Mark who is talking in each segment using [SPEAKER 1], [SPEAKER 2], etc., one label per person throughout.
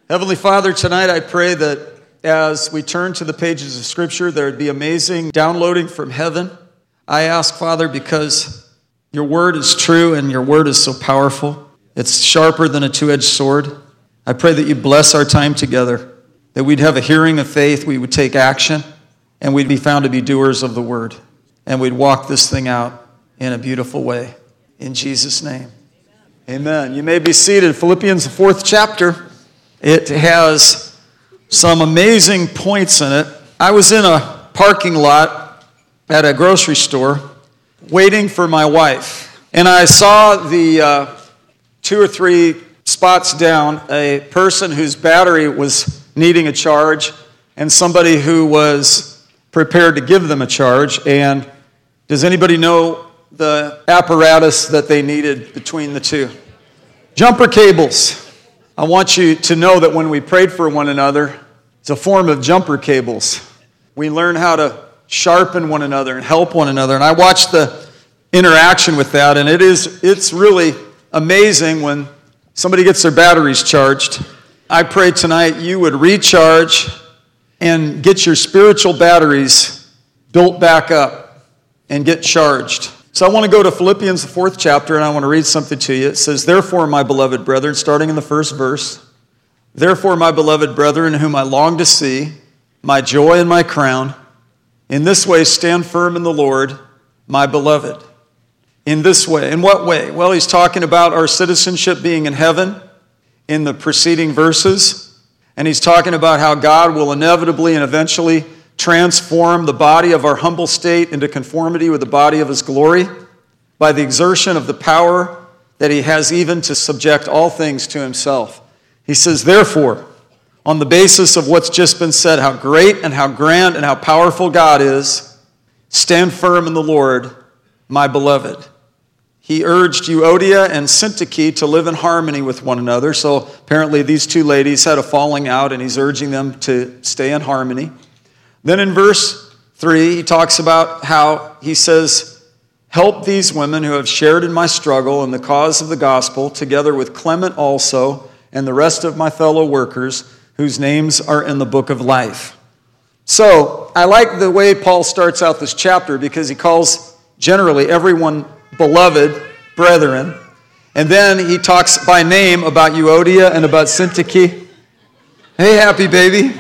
[SPEAKER 1] Heavenly Father, tonight I pray that as we turn to the pages of Scripture, there would be amazing downloading from heaven. I ask, Father, because your word is true and your word is so powerful. It's sharper than a two-edged sword. I pray that you bless our time together, that we'd have a hearing of faith, we would take action, and we'd be found to be doers of the word, and we'd walk this thing out in a beautiful way. In Jesus' name, amen. You may be seated. Philippians, the 4th chapter. It has some amazing points in it. I was in a parking lot at a grocery store waiting for my wife, and I saw the 2 or 3 spots down a person whose battery was needing a charge and somebody who was prepared to give them a charge. And does anybody know the apparatus that they needed between the two? Jumper cables. I want you to know that when we prayed for one another, it's a form of jumper cables. We learn how to sharpen one another and help one another. And I watched the interaction with that, and it's really amazing when somebody gets their batteries charged. I pray tonight you would recharge and get your spiritual batteries built back up and get charged. So I want to go to Philippians, the 4th chapter, and I want to read something to you. It says, "Therefore, my beloved brethren," starting in the first verse, "Therefore, my beloved brethren, whom I long to see, my joy and my crown, in this way stand firm in the Lord, my beloved." In this way. In what way? Well, he's talking about our citizenship being in heaven in the preceding verses. And he's talking about how God will inevitably and eventually transform the body of our humble state into conformity with the body of his glory by the exertion of the power that he has even to subject all things to himself. He says, therefore, on the basis of what's just been said, how great and how grand and how powerful God is, stand firm in the Lord, my beloved. He urged Euodia and Syntyche to live in harmony with one another. So apparently these two ladies had a falling out, and he's urging them to stay in harmony. Then in verse 3, he talks about how he says, "Help these women who have shared in my struggle in the cause of the gospel, together with Clement also, and the rest of my fellow workers, whose names are in the book of life." So I like the way Paul starts out this chapter, because he calls generally everyone beloved brethren. And then he talks by name about Euodia and about Syntyche. Hey, happy baby.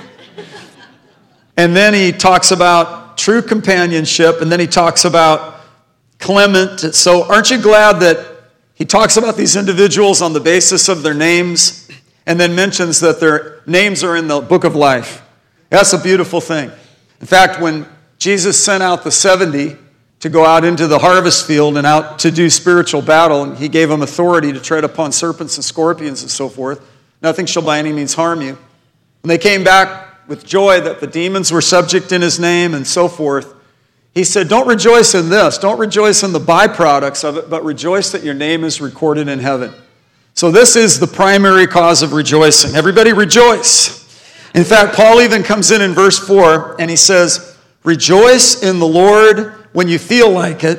[SPEAKER 1] And then he talks about true companionship, and then he talks about Clement. So aren't you glad that he talks about these individuals on the basis of their names, and then mentions that their names are in the book of life? That's a beautiful thing. In fact, when Jesus sent out the 70 to go out into the harvest field and out to do spiritual battle, and he gave them authority to tread upon serpents and scorpions and so forth, nothing shall by any means harm you. When they came back with joy that the demons were subject in his name and so forth, he said, don't rejoice in this. Don't rejoice in the byproducts of it, but rejoice that your name is recorded in heaven. So this is the primary cause of rejoicing. Everybody rejoice. In fact, Paul even comes in verse 4, and he says, rejoice in the Lord when you feel like it.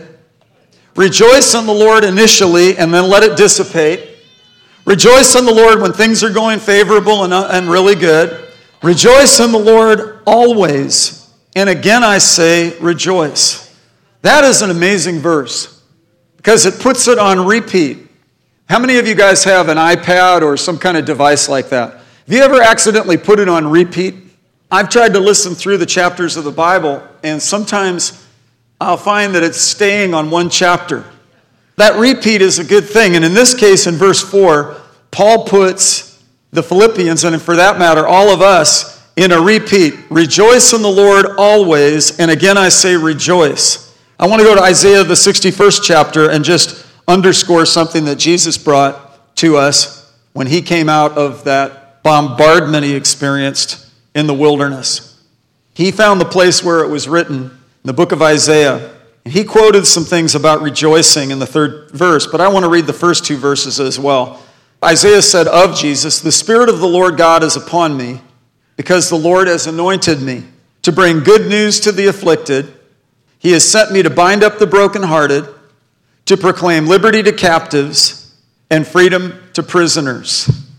[SPEAKER 1] Rejoice in the Lord initially, and then let it dissipate. Rejoice in the Lord when things are going favorable and really good. Rejoice in the Lord always. And again I say, rejoice. That is an amazing verse, because it puts it on repeat. How many of you guys have an iPad or some kind of device like that? Have you ever accidentally put it on repeat? I've tried to listen through the chapters of the Bible, and sometimes I'll find that it's staying on one chapter. That repeat is a good thing. And in this case, in verse 4, Paul puts the Philippians, and for that matter, all of us, in a repeat. Rejoice in the Lord always, and again I say rejoice. I want to go to Isaiah, the 61st chapter, and just underscore something that Jesus brought to us when he came out of that bombardment he experienced in the wilderness. He found the place where it was written, in the book of Isaiah, and he quoted some things about rejoicing in the 3rd verse, but I want to read the first 2 verses as well. Isaiah said of Jesus, "The Spirit of the Lord God is upon me, because the Lord has anointed me to bring good news to the afflicted. He has sent me to bind up the brokenhearted, to proclaim liberty to captives and freedom to prisoners,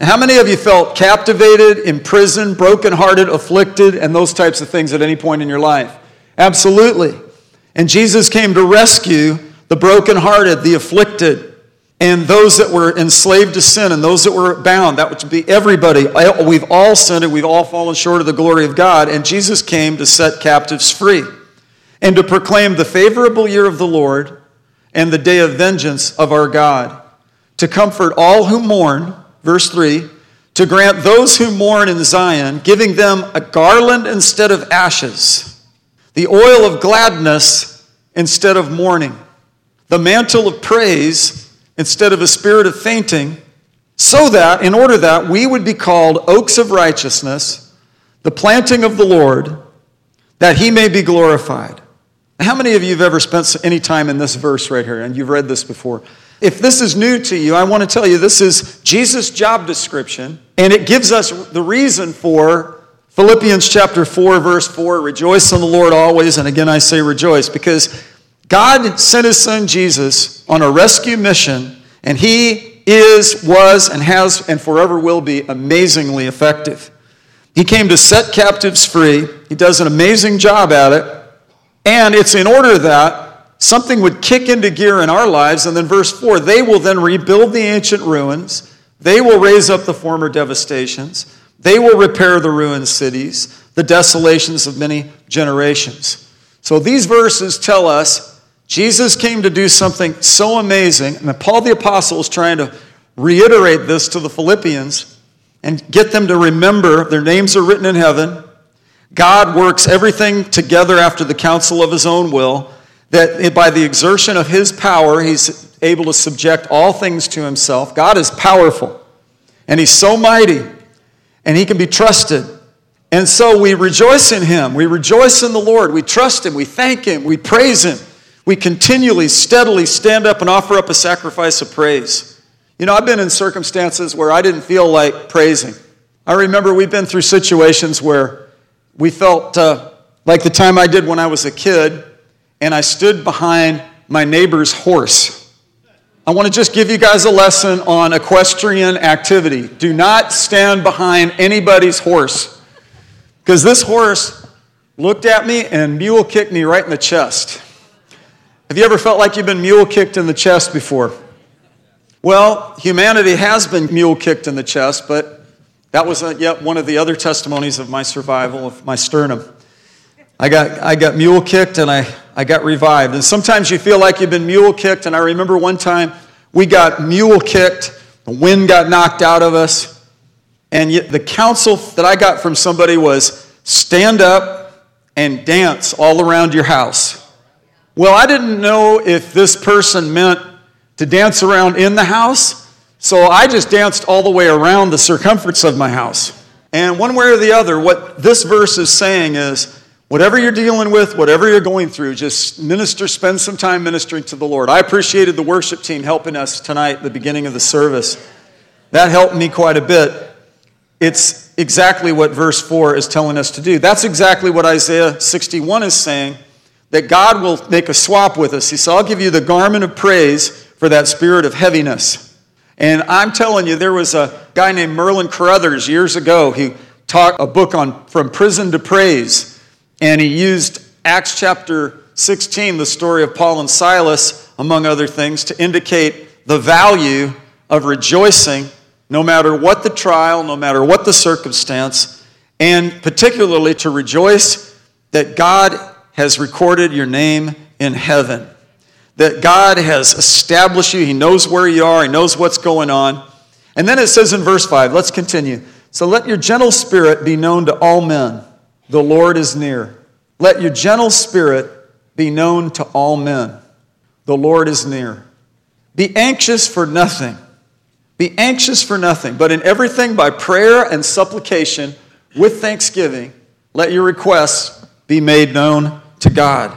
[SPEAKER 1] How many of you felt captivated, imprisoned, brokenhearted, afflicted, and those types of things at any point in your life? Absolutely. And Jesus came to rescue the brokenhearted, the afflicted, and those that were enslaved to sin and those that were bound. That would be everybody. We've all sinned and we've all fallen short of the glory of God. And Jesus came to set captives free and to proclaim the favorable year of the Lord and the day of vengeance of our God, to comfort all who mourn, verse 3, to grant those who mourn in Zion, giving them a garland instead of ashes, the oil of gladness instead of mourning, the mantle of praise instead of a spirit of fainting, so that, in order that we would be called oaks of righteousness, the planting of the Lord, that he may be glorified. How many of you have ever spent any time in this verse right here, and you've read this before? If this is new to you, I want to tell you this is Jesus' job description, and it gives us the reason for Philippians chapter 4, verse 4, rejoice in the Lord always, and again I say rejoice, because God sent his son Jesus on a rescue mission, and he is, was, and has, and forever will be amazingly effective. He came to set captives free. He does an amazing job at it, and it's in order that something would kick into gear in our lives, and then verse 4, they will then rebuild the ancient ruins, they will raise up the former devastations, they will repair the ruined cities, the desolations of many generations. So these verses tell us Jesus came to do something so amazing, and Paul the Apostle is trying to reiterate this to the Philippians and get them to remember their names are written in heaven. God works everything together after the counsel of his own will, that by the exertion of his power, he's able to subject all things to himself. God is powerful, and he's so mighty, and he can be trusted. And so we rejoice in him. We rejoice in the Lord. We trust him. We thank him. We praise him. We continually, steadily stand up and offer up a sacrifice of praise. You know, I've been in circumstances where I didn't feel like praising. I remember we've been through situations where we felt like the time I did when I was a kid, and I stood behind my neighbor's horse. I want to just give you guys a lesson on equestrian activity. Do not stand behind anybody's horse, because this horse looked at me and mule kicked me right in the chest. Have you ever felt like you've been mule kicked in the chest before? Well, humanity has been mule kicked in the chest, but that was yet one of the other testimonies of my survival of my sternum. I got mule kicked and I got revived. And sometimes you feel like you've been mule kicked, and I remember one time we got mule kicked, the wind got knocked out of us, and yet the counsel that I got from somebody was stand up and dance all around your house. Well, I didn't know if this person meant to dance around in the house, so I just danced all the way around the circumference of my house. And one way or the other, what this verse is saying is, whatever you're dealing with, whatever you're going through, just spend some time ministering to the Lord. I appreciated the worship team helping us tonight at the beginning of the service. That helped me quite a bit. It's exactly what verse 4 is telling us to do. That's exactly what Isaiah 61 is saying, that God will make a swap with us. He said, I'll give you the garment of praise for that spirit of heaviness. And I'm telling you, there was a guy named Merlin Carruthers years ago. He taught a book on From Prison to Praise. And he used Acts chapter 16, the story of Paul and Silas, among other things, to indicate the value of rejoicing no matter what the trial, no matter what the circumstance, and particularly to rejoice that God has recorded your name in heaven, that God has established you. He knows where you are. He knows what's going on. And then it says in verse 5, let's continue. So let your gentle spirit be known to all men. The Lord is near. Let your gentle spirit be known to all men. The Lord is near. Be anxious for nothing. Be anxious for nothing, but in everything by prayer and supplication with thanksgiving, let your requests be made known to God.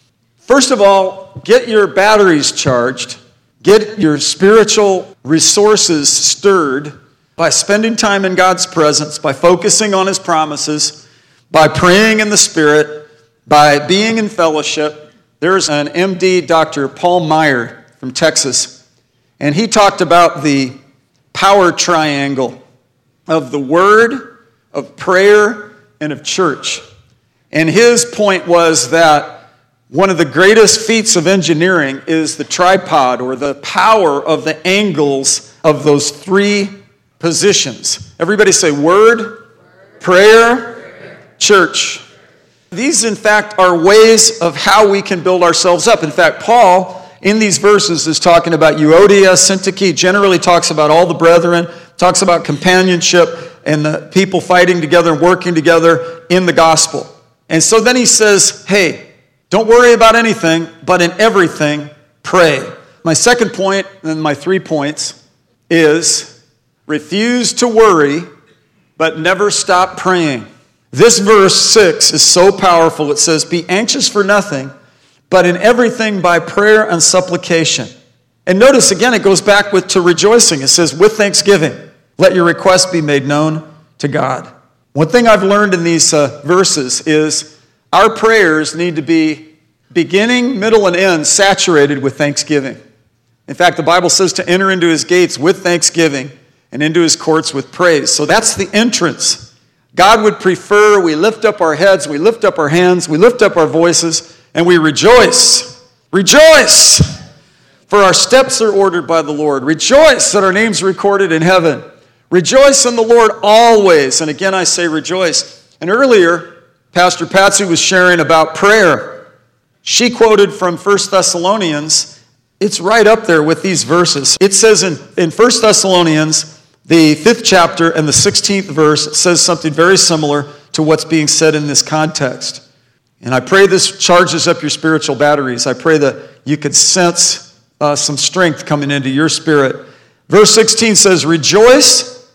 [SPEAKER 1] First of all, get your batteries charged. Get your spiritual resources stirred by spending time in God's presence, by focusing on his promises, by praying in the Spirit, by being in fellowship. There's an MD, Dr. Paul Meyer from Texas, and he talked about the power triangle of the word, of prayer, and of church. And his point was that one of the greatest feats of engineering is the tripod, or the power of the angles of those three positions. Everybody say word, prayer, church. These, in fact, are ways of how we can build ourselves up. In fact, Paul, in these verses, is talking about Euodia, Syntyche, generally talks about all the brethren, talks about companionship and the people fighting together and working together in the gospel. And so then he says, hey, don't worry about anything, but in everything, pray. My second point, and my 3 points, is refuse to worry, but never stop praying. This verse 6 is so powerful. It says, be anxious for nothing, but in everything by prayer and supplication. And notice again, it goes back to rejoicing. It says, with thanksgiving, let your requests be made known to God. One thing I've learned in these verses is our prayers need to be beginning, middle, and end saturated with thanksgiving. In fact, the Bible says to enter into his gates with thanksgiving and into his courts with praise. So that's the entrance. God would prefer we lift up our heads, we lift up our hands, we lift up our voices, and we rejoice. Rejoice! For our steps are ordered by the Lord. Rejoice that our names are recorded in heaven. Rejoice in the Lord always. And again, I say rejoice. And earlier, Pastor Patsy was sharing about prayer. She quoted from 1 Thessalonians. It's right up there with these verses. It says in 1 Thessalonians, the 5th chapter and the 16th verse, it says something very similar to what's being said in this context. And I pray this charges up your spiritual batteries. I pray that you could sense some strength coming into your spirit. Verse 16 says, rejoice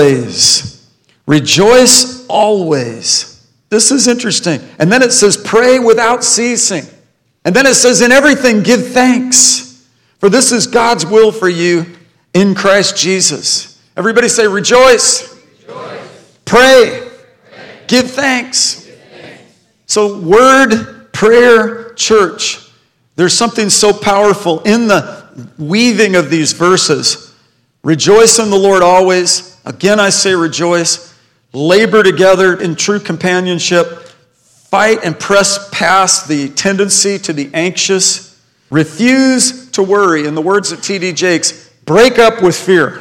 [SPEAKER 1] always. Rejoice always. This is interesting. And then it says, pray without ceasing. And then it says, in everything give thanks, for this is God's will for you in Christ Jesus. Everybody say rejoice. Rejoice. Pray. Give thanks. Give thanks. So word, prayer, church. There's something so powerful in the weaving of these verses. Rejoice in the Lord always. Again, I say rejoice. Labor together in true companionship. Fight and press past the tendency to be anxious. Refuse to worry. In the words of T.D. Jakes, break up with fear.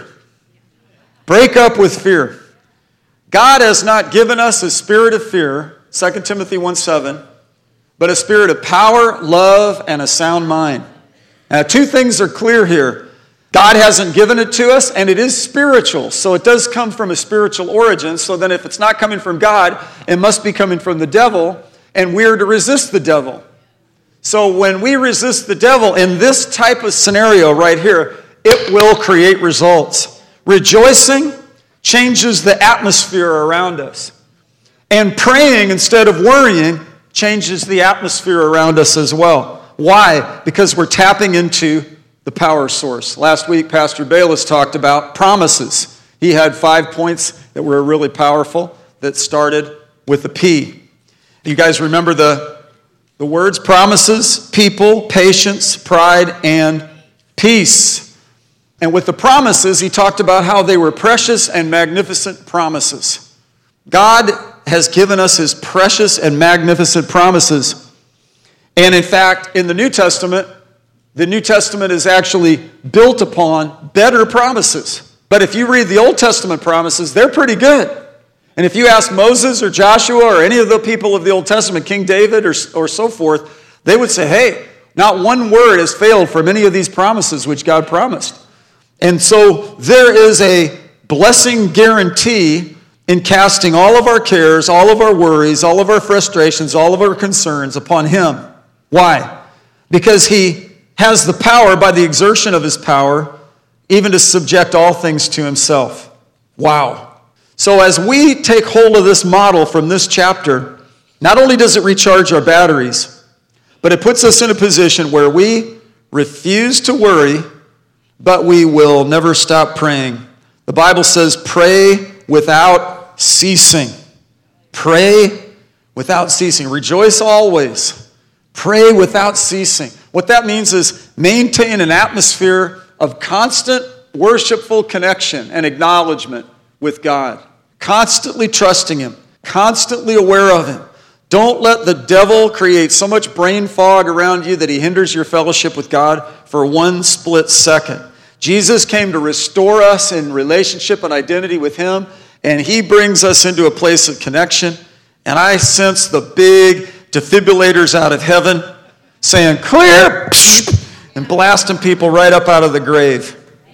[SPEAKER 1] Break up with fear. God has not given us a spirit of fear, 2 Timothy 1:7, but a spirit of power, love, and a sound mind. Now, two things are clear here. God hasn't given it to us, and it is spiritual. So it does come from a spiritual origin. So then if it's not coming from God, it must be coming from the devil, and we are to resist the devil. So when we resist the devil in this type of scenario right here, it will create results. Rejoicing changes the atmosphere around us. And praying instead of worrying changes the atmosphere around us as well. Why? Because we're tapping into the power source. Last week, Pastor Bayless talked about promises. He had 5 points that were really powerful that started with a P. You guys remember the words? Promises, people, patience, pride, and peace. And with the promises, he talked about how they were precious and magnificent promises. God has given us his precious and magnificent promises. And in fact, in the New Testament is actually built upon better promises. But if you read the Old Testament promises, they're pretty good. And if you ask Moses or Joshua or any of the people of the Old Testament, King David or so forth, they would say, hey, not one word has failed from any of these promises which God promised. And so there is a blessing guarantee in casting all of our cares, all of our worries, all of our frustrations, all of our concerns upon him. Why? Because he has the power by the exertion of his power even to subject all things to himself. Wow. So as we take hold of this model from this chapter, not only does it recharge our batteries, but it puts us in a position where we refuse to worry, but we will never stop praying. The Bible says, pray without ceasing. Pray without ceasing. Rejoice always. Pray without ceasing. What that means is maintain an atmosphere of constant worshipful connection and acknowledgement with God. Constantly trusting Him. Constantly aware of Him. Don't let the devil create so much brain fog around you that he hinders your fellowship with God for one split second. Jesus came to restore us in relationship and identity with Him, and He brings us into a place of connection. And I sense the big defibrillators out of heaven saying, clear, and blasting people right up out of the grave.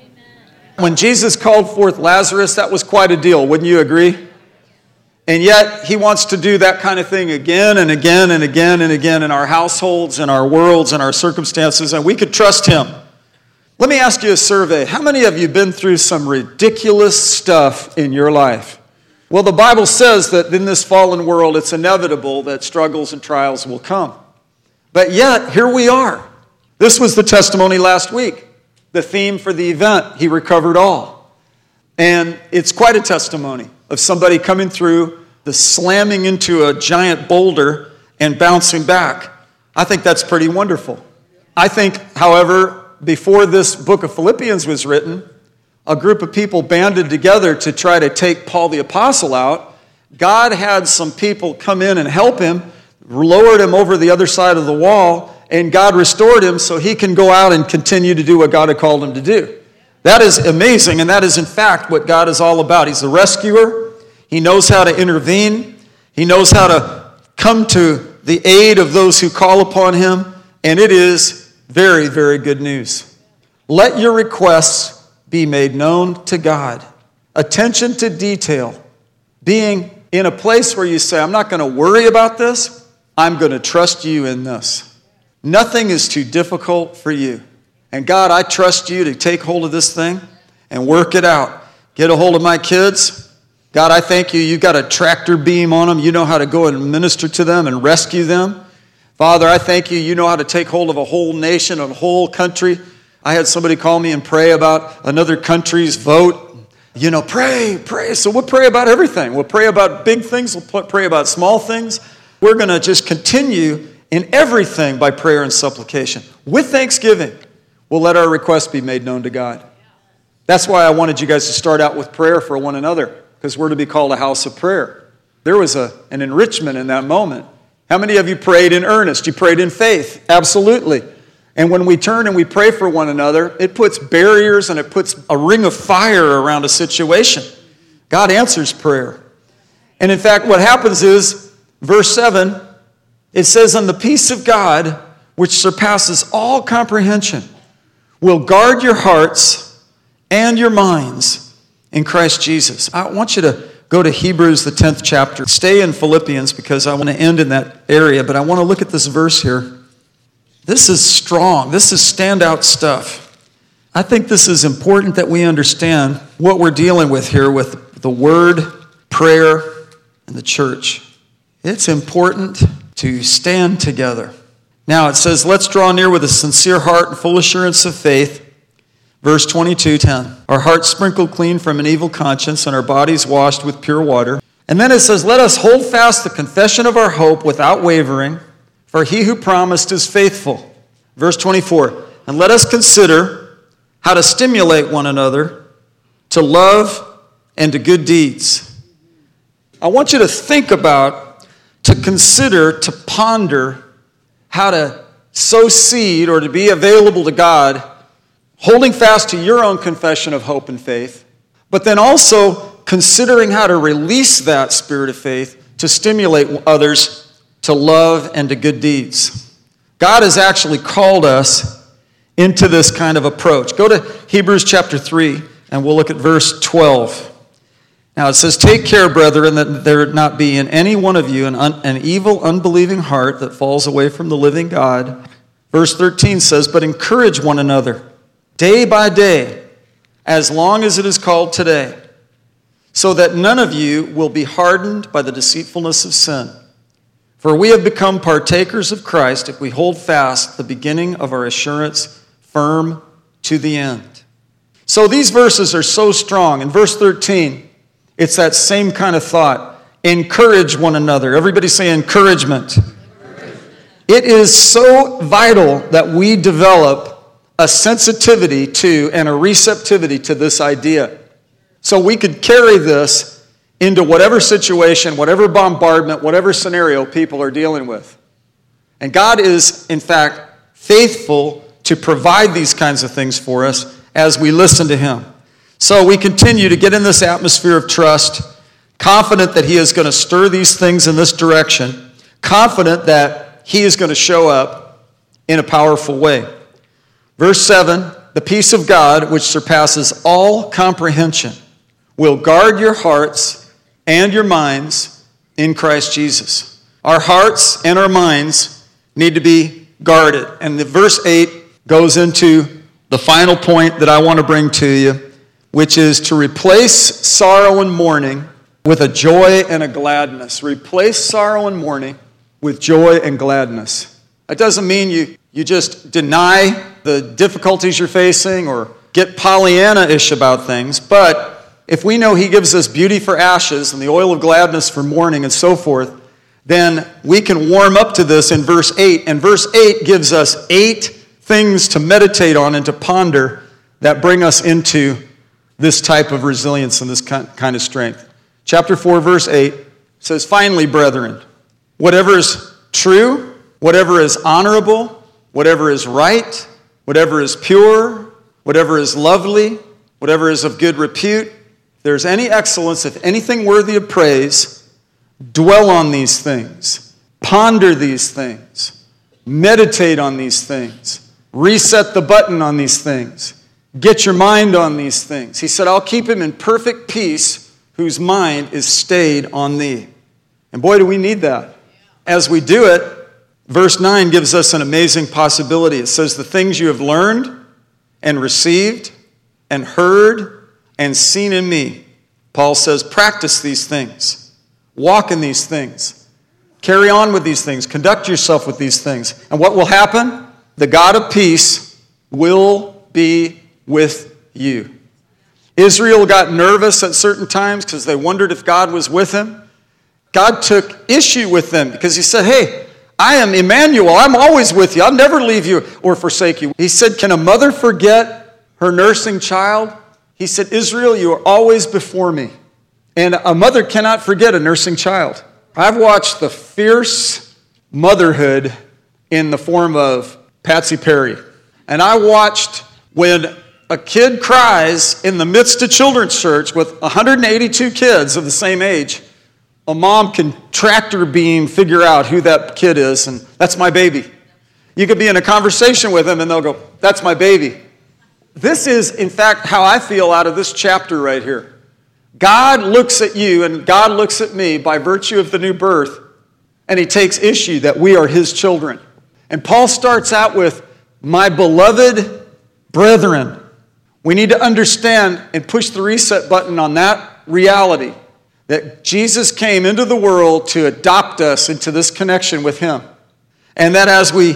[SPEAKER 1] When Jesus called forth Lazarus, that was quite a deal, wouldn't you agree? And yet, He wants to do that kind of thing again and again and again and again in our households, in our worlds, in our circumstances, and we could trust Him. Let me ask you a survey. How many of you have been through some ridiculous stuff in your life? Well, the Bible says that in this fallen world, it's inevitable that struggles and trials will come. But yet, here we are. This was the testimony last week. The theme for the event, He recovered all. And it's quite a testimony of somebody coming through the slamming into a giant boulder and bouncing back. I think that's pretty wonderful. I think, however, before this book of Philippians was written, a group of people banded together to try to take Paul the Apostle out. God had some people come in and help him, lowered him over the other side of the wall, and God restored him so he can go out and continue to do what God had called him to do. That is amazing, and that is in fact what God is all about. He's the rescuer. He knows how to intervene. He knows how to come to the aid of those who call upon Him, and it is very, very good news. Let your requests be made known to God. Attention to detail. Being in a place where you say, I'm not going to worry about this. I'm going to trust You in this. Nothing is too difficult for You. And God, I trust You to take hold of this thing and work it out. Get a hold of my kids. God, I thank You. You've got a tractor beam on them. You know how to go and minister to them and rescue them. Father, I thank You. You know how to take hold of a whole nation, a whole country. I had somebody call me and pray about another country's vote. You know, pray. So we'll pray about everything. We'll pray about big things. We'll pray about small things. We're going to just continue in everything by prayer and supplication. With thanksgiving, we'll let our requests be made known to God. That's why I wanted you guys to start out with prayer for one another, because we're to be called a house of prayer. There was an enrichment in that moment. How many of you prayed in earnest? You prayed in faith? Absolutely. And when we turn and we pray for one another, it puts barriers and it puts a ring of fire around a situation. God answers prayer. And in fact, what happens is, verse 7, it says, and the peace of God, which surpasses all comprehension, will guard your hearts and your minds in Christ Jesus. I want you to go to Hebrews, the 10th chapter. Stay in Philippians because I want to end in that area, but I want to look at this verse here. This is strong. This is standout stuff. I think this is important that we understand what we're dealing with here with the word, prayer, and the church. It's important to stand together. Now it says, let's draw near with a sincere heart and full assurance of faith. Verse 22:10. Our hearts sprinkled clean from an evil conscience and our bodies washed with pure water. And then it says, let us hold fast the confession of our hope without wavering, for He who promised is faithful. Verse 24. And let us consider how to stimulate one another to love and to good deeds. I want you to think about, to consider, to ponder how to sow seed or to be available to God, holding fast to your own confession of hope and faith, but then also considering how to release that spirit of faith to stimulate others to love and to good deeds. God has actually called us into this kind of approach. Go to Hebrews chapter 3, and we'll look at verse 12. Now it says, take care, brethren, that there not be in any one of you an evil, unbelieving heart that falls away from the living God. Verse 13 says, but encourage one another day by day, as long as it is called today, so that none of you will be hardened by the deceitfulness of sin. For we have become partakers of Christ if we hold fast the beginning of our assurance firm to the end. So these verses are so strong. In verse 13, it's that same kind of thought. Encourage one another. Everybody say encouragement. It is so vital that we develop a sensitivity to and a receptivity to this idea So we could carry this into whatever situation, whatever bombardment, whatever scenario people are dealing with. And God is, in fact, faithful to provide these kinds of things for us as we listen to Him. So we continue to get in this atmosphere of trust, confident that He is going to stir these things in this direction, confident that He is going to show up in a powerful way. Verse 7, the peace of God, which surpasses all comprehension, will guard your hearts and your minds in Christ Jesus. Our hearts and our minds need to be guarded. And the verse 8 goes into the final point that I want to bring to you, which is to replace sorrow and mourning with a joy and a gladness. Replace sorrow and mourning with joy and gladness. That doesn't mean you just deny the difficulties you're facing or get Pollyanna-ish about things, but if we know He gives us beauty for ashes and the oil of gladness for mourning and so forth, then we can warm up to this in verse 8. And verse 8 gives us 8 things to meditate on and to ponder that bring us into this type of resilience and this kind of strength. Chapter 4, verse 8 says, finally, brethren, whatever is true, whatever is honorable, whatever is right, whatever is pure, whatever is lovely, whatever is of good repute, if there's any excellence, if anything worthy of praise, dwell on these things, ponder these things, meditate on these things, reset the button on these things, get your mind on these things. He said, I'll keep him in perfect peace whose mind is stayed on thee. And boy, do we need that. As we do it, verse 9 gives us an amazing possibility. It says, the things you have learned and received and heard and seen in me. Paul says, practice these things. Walk in these things. Carry on with these things. Conduct yourself with these things. And what will happen? The God of peace will be with you. Israel got nervous at certain times because they wondered if God was with him. God took issue with them because He said, hey, I am Emmanuel. I'm always with you. I'll never leave you or forsake you. He said, can a mother forget her nursing child? He said, Israel, you are always before me. And a mother cannot forget a nursing child. I've watched the fierce motherhood in the form of Patsy Perry. And I watched when a kid cries in the midst of children's church with 182 kids of the same age, a mom can tractor beam figure out who that kid is, and that's my baby. You could be in a conversation with them and they'll go, that's my baby. This is, in fact, how I feel out of this chapter right here. God looks at you and God looks at me by virtue of the new birth, and He takes issue that we are His children. And Paul starts out with, my beloved brethren. We need to understand and push the reset button on that reality that Jesus came into the world to adopt us into this connection with Him. And that as we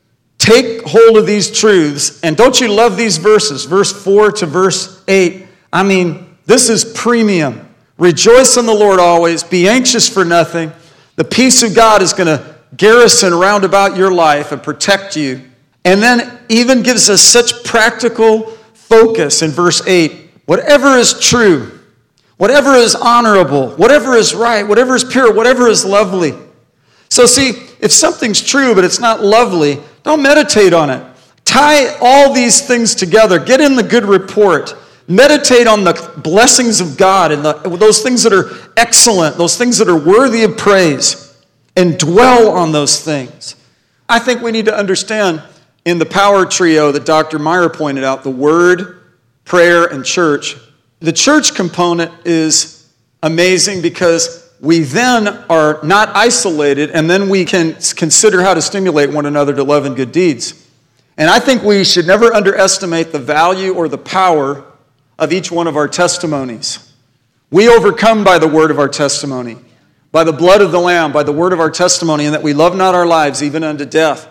[SPEAKER 1] take hold of these truths, and don't you love these verses, verse 4 to verse 8? I mean, this is premium. Rejoice in the Lord always. Be anxious for nothing. The peace of God is going to garrison round about your life and protect you. And then even gives us such practical focus in verse 8. Whatever is true, whatever is honorable, whatever is right, whatever is pure, whatever is lovely. So see, if something's true but it's not lovely, don't meditate on it. Tie all these things together. Get in the good report. Meditate on the blessings of God and those things that are excellent, those things that are worthy of praise, and dwell on those things. I think we need to understand in the power trio that Dr. Meyer pointed out, the Word, prayer, and church. The church component is amazing because we then are not isolated, and then we can consider how to stimulate one another to love and good deeds. And I think we should never underestimate the value or the power of each one of our testimonies. We overcome by the word of our testimony, by the blood of the Lamb, by the word of our testimony, and that we love not our lives even unto death.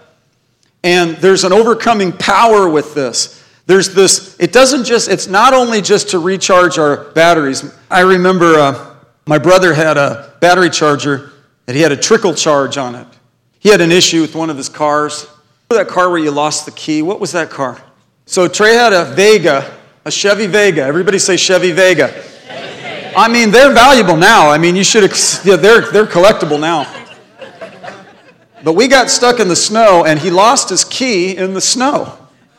[SPEAKER 1] And there's an overcoming power with this. There's this, it's not only just to recharge our batteries. I remember my brother had a battery charger that he had a trickle charge on it. He had an issue with one of his cars. That car where you lost the key, what was that car? So Trey had a Vega, a Chevy Vega. Everybody say Chevy Vega. I mean, they're valuable now. I mean, they're collectible now. But we got stuck in the snow, and he lost his key in the snow.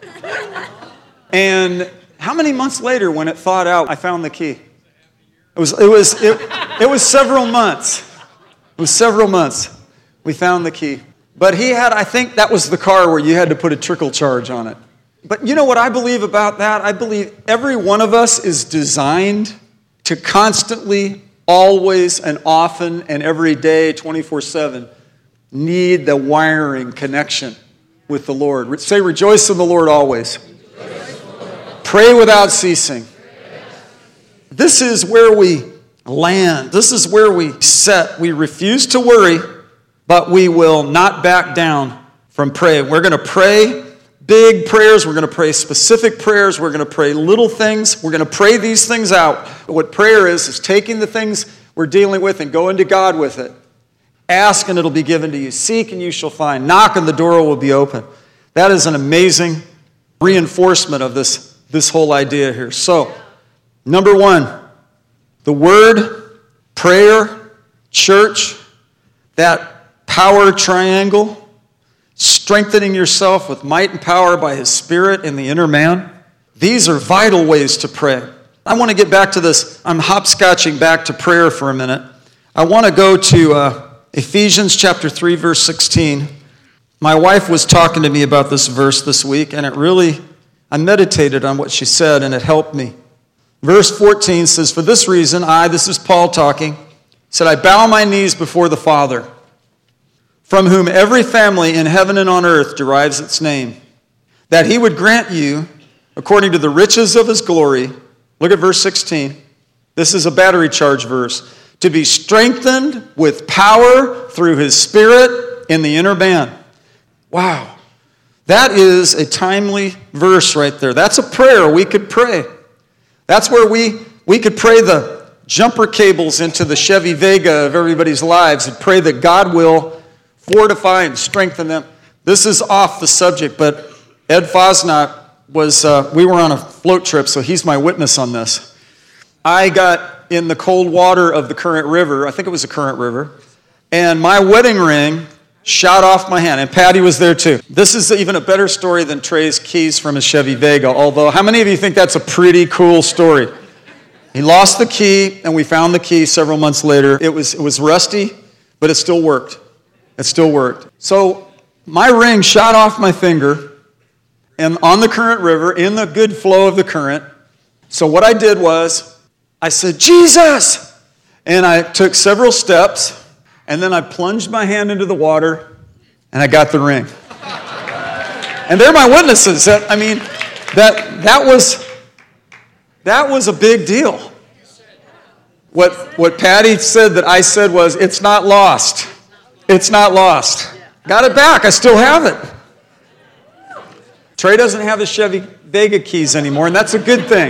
[SPEAKER 1] And how many months later, when it thawed out, I found the key? It was several months. It was several months. We found the key. But I think that was the car where you had to put a trickle charge on it. But you know what I believe about that? I believe every one of us is designed to constantly, always, and often, and every day, 24/7, need the wiring connection with the Lord. Say, rejoice in the Lord always. Pray without ceasing. This is where we land. This is where we set. We refuse to worry, but we will not back down from praying. We're going to pray big prayers. We're going to pray specific prayers. We're going to pray little things. We're going to pray these things out. What prayer is taking the things we're dealing with and going to God with it. Ask and it'll be given to you. Seek and you shall find. Knock and the door will be open. That is an amazing reinforcement of this whole idea here. So, number one, the word, prayer, church, that power triangle, strengthening yourself with might and power by His Spirit in the inner man. These are vital ways to pray. I want to get back to this. I'm hopscotching back to prayer for a minute. I want to go to Ephesians chapter 3, verse 16. My wife was talking to me about this verse this week, and I meditated on what she said, and it helped me. Verse 14 says, "For this reason, this is Paul talking, said, I bow my knees before the Father, from whom every family in heaven and on earth derives its name, that He would grant you, according to the riches of His glory," look at verse 16. This is a battery charge verse. "To be strengthened with power through His Spirit in the inner man." Wow. That is a timely verse right there. That's a prayer we could pray. That's where we could pray the jumper cables into the Chevy Vega of everybody's lives and pray that God will fortify and strengthen them. This is off the subject, but Ed Fosnot we were on a float trip, so he's my witness on this. I got in the cold water of the Current River, I think it was the Current River, and my wedding ring shot off my hand, and Patty was there too. This is even a better story than Trey's keys from his Chevy Vega, although how many of you think that's a pretty cool story? He lost the key, and we found the key several months later. It was rusty, but it still worked. It still worked. So my ring shot off my finger and on the Current River in the good flow of the current. So what I did was I said, "Jesus!" And I took several steps, and then I plunged my hand into the water and I got the ring. And they're my witnesses. That was a big deal. What Patty said that I said was, "It's not lost. It's not lost." Got it back. I still have it. Trey doesn't have his Chevy Vega keys anymore, and that's a good thing.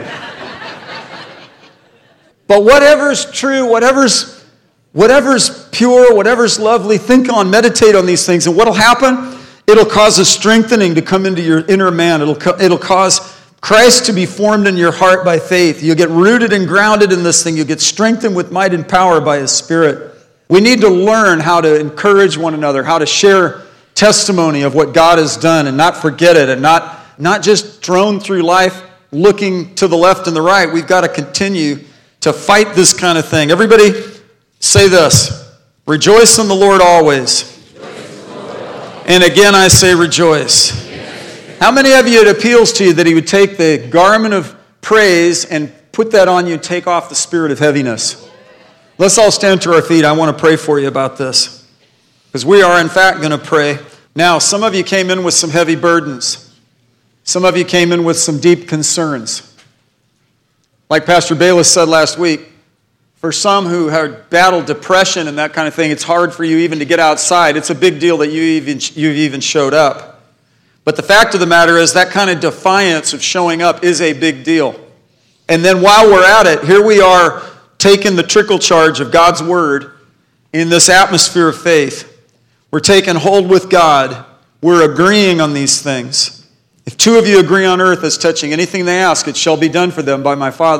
[SPEAKER 1] But whatever's true, whatever's pure, whatever's lovely, meditate on these things, and what'll happen? It'll cause a strengthening to come into your inner man. It'll cause Christ to be formed in your heart by faith. You'll get rooted and grounded in this thing. You'll get strengthened with might and power by His Spirit. We need to learn how to encourage one another, how to share testimony of what God has done and not forget it and not just drone through life looking to the left and the right. We've got to continue to fight this kind of thing. Everybody say this: rejoice in the Lord always. And again I say rejoice. How many of you, it appeals to you that He would take the garment of praise and put that on you and take off the spirit of heaviness? Let's all stand to our feet. I want to pray for you about this, because we are in fact going to pray. Now, some of you came in with some heavy burdens. Some of you came in with some deep concerns. Like Pastor Bayless said last week, for some who have battled depression and that kind of thing, it's hard for you even to get outside. It's a big deal that you've even showed up. But the fact of the matter is that kind of defiance of showing up is a big deal. And then while we're at it, here we are taking the trickle charge of God's Word in this atmosphere of faith. We're taking hold with God. We're agreeing on these things. If two of you agree on earth as touching anything they ask, it shall be done for them by my Father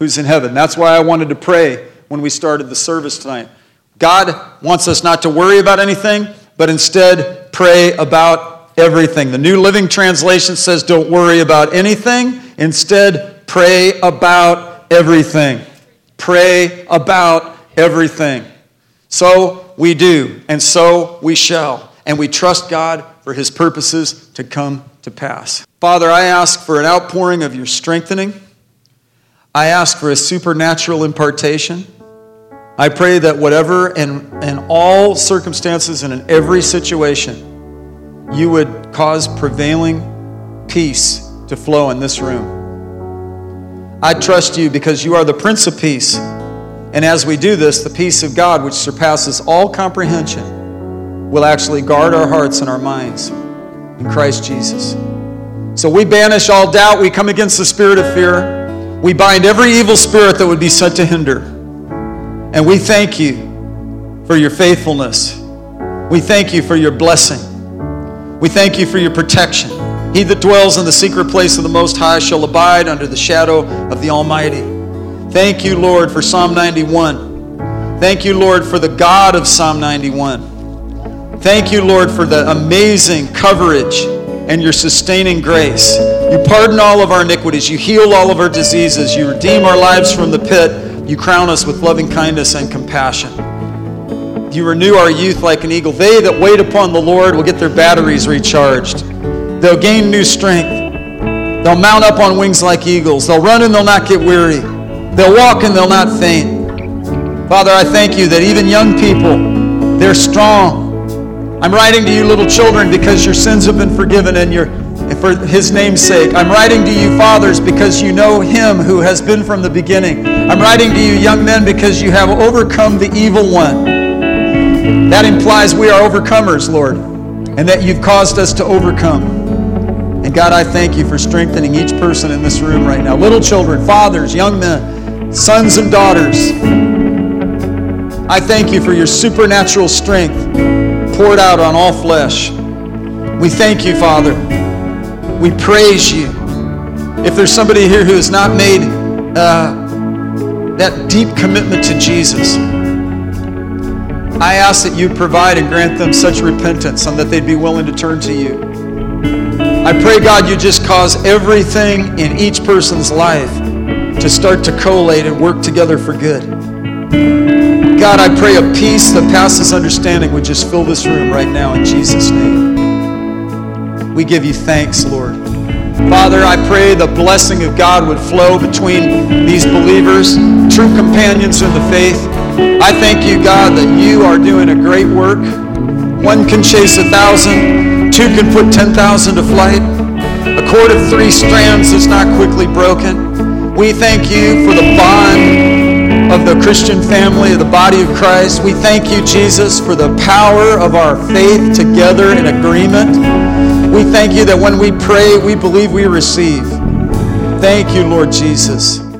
[SPEAKER 1] who's in heaven. That's why I wanted to pray when we started the service tonight. God wants us not to worry about anything, but instead pray about everything. The New Living Translation says, don't worry about anything. Instead, pray about everything. Pray about everything. So we do, and so we shall. And we trust God for his purposes to come to pass. Father, I ask for an outpouring of your strengthening. I ask for a supernatural impartation. I pray that whatever and in all circumstances and in every situation, you would cause prevailing peace to flow in this room. I trust you because you are the Prince of Peace. And as we do this, the peace of God, which surpasses all comprehension, will actually guard our hearts and our minds in Christ Jesus. So we banish all doubt. We come against the spirit of fear. We bind every evil spirit that would be sent to hinder. And we thank you for your faithfulness. We thank you for your blessing. We thank you for your protection. He that dwells in the secret place of the Most High shall abide under the shadow of the Almighty. Thank you, Lord, for Psalm 91. Thank you, Lord, for the God of Psalm 91. Thank you, Lord, for the amazing coverage and your sustaining grace. You pardon all of our iniquities. You heal all of our diseases. You redeem our lives from the pit. You crown us with loving kindness and compassion. You renew our youth like an eagle. They that wait upon the Lord will get their batteries recharged. They'll gain new strength. They'll mount up on wings like eagles. They'll run and they'll not get weary. They'll walk and they'll not faint. Father, I thank you that even young people, they're strong. I'm writing to you, little children, because your sins have been forgiven and for his name's sake. I'm writing to you, fathers, because you know him who has been from the beginning. I'm writing to you, young men, because you have overcome the evil one. That implies we are overcomers, Lord, and that you've caused us to overcome. And God, I thank you for strengthening each person in this room right now. Little children, fathers, young men, sons and daughters. I thank you for your supernatural strength poured out on all flesh. We thank you, Father. We praise you. If there's somebody here who has not made that deep commitment to Jesus, I ask that you provide and grant them such repentance and that they'd be willing to turn to you. I pray, God, you just cause everything in each person's life to start to collate and work together for good. God, I pray a peace that passes understanding would just fill this room right now in Jesus' name. We give you thanks, Lord. Father, I pray the blessing of God would flow between these believers, true companions in the faith. I thank you, God, that you are doing a great work. One can chase 1,000, two can put 10,000 to flight. A cord of 3 strands is not quickly broken. We thank you for the bond of the Christian family, of the body of Christ. We thank you, Jesus, for the power of our faith together in agreement. We thank you that when we pray, we believe we receive. Thank you, Lord Jesus.